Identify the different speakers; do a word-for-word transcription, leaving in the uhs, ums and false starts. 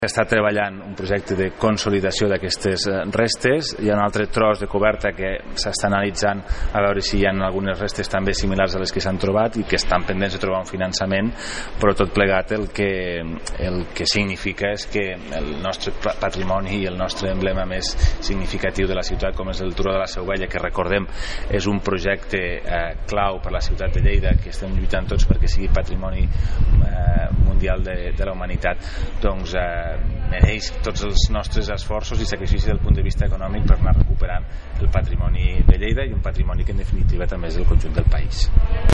Speaker 1: Està treballant un projecte de consolidació d'aquestes restes. Hi ha un altre tros de coberta que s'està analitzant a veure si hi ha algunes restes també similars a les que s'han trobat i que estan pendents de trobar un finançament, però tot plegat el que, el que significa és que el nostre patrimoni i el nostre emblema més significatiu de la ciutat, com és el Turó de la Seu Vella, que recordem és un projecte eh, clau per la ciutat de Lleida, que estem lluitant tots perquè sigui patrimoni eh, mundial de, de la humanitat, doncs eh, mereix tots els nostres esforços i sacrificis del punt de vista econòmic per anar recuperant el patrimoni de Lleida i un patrimoni que en definitiva també és el conjunt del país.